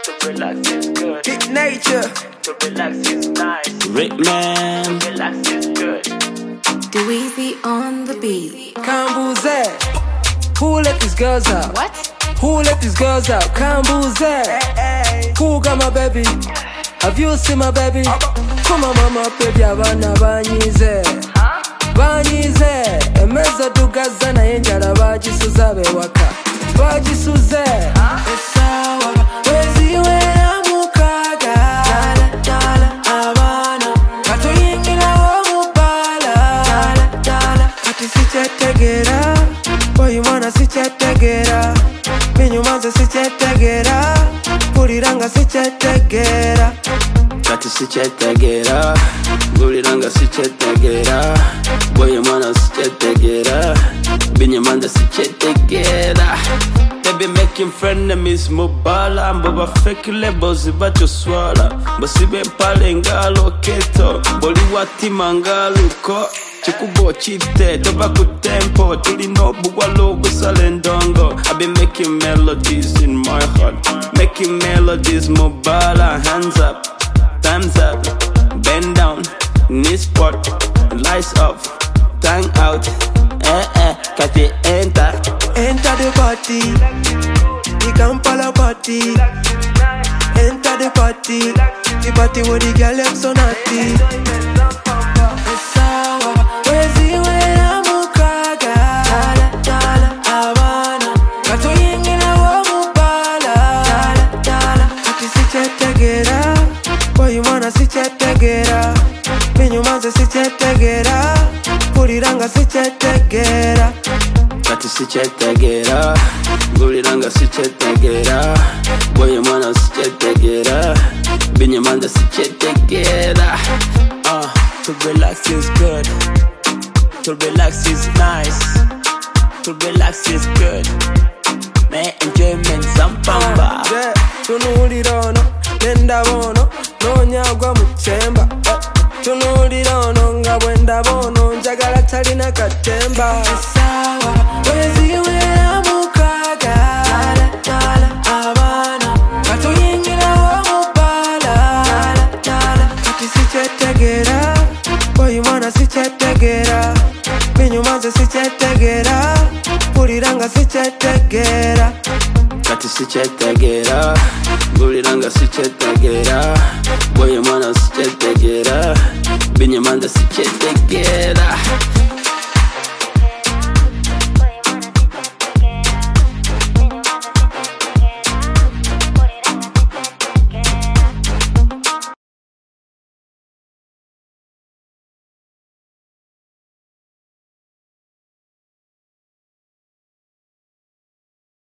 To relax is good. Big nature. To relax is nice. Rick man. To relax is good. Do easy on the beat. Kambuze. Who let these girls out? What? Who let these girls out? Kambuze. Who got my baby? Have you seen my baby? Come on mama baby abana banyize. Banyize. Emeza tugaza na enjala bagisuza bewaka. Bagisuze. Esawa. Weziwe amukaga. Dala dala abana. Katoyingira omupala. Dala dala. Kati sichetegera. Boy mwana sichetegera. Binyumanze sichetegera. Kuriranga sichetegera. Kati sichetegera. Kuriranga sichetegera. Boy mwana sichetegera. Binyumanze sichetegera. They be making frenemies mobala. Mboba fake labels bacho swala. Basibe mpale ngalo keto. Boli wati mangaluko. Chikubo chite, toba kutempo. Tuli no bugwalo gusale ndongo. I be making melodies in my heart. Making melodies mobala. Hands up, time's up. Bend down, knees pot. Lights off, tongue out. Kati enter. Enter the party. The Kampala party. Enter the party. The party where the girl left so naughty. Esawa. Weziwe amukaga. Dala dala abana. Katoyingira omupala. Dala dala. Kati sichetegera. Boy mwana sichetegera. Binyumanze sichetegera. Kuriranga sichetegera. Kati sichetegera. Kuriranga sichetegera. Boy mwana sichetegera. Binyumanze sichetegera. To relax is good. To relax is nice. To relax is good. Man, enjoyment zampamba. Tunulirono, nendabono, nonyagwa muchemba. Tunulirono, nga bwendabono, njagala talina katemba. Esawa, weziwe amukaga. Dala dala abana. Katoyingira omupala. Dala dala. Kati sichetegera. Boy mwana sichetegera. Binyumanze sichetegera. Kuriranga sichetegera. Kati sichetegera. Kuriranga sichetegera. Boy mwana sichetegera. Binyumanze sichetegera.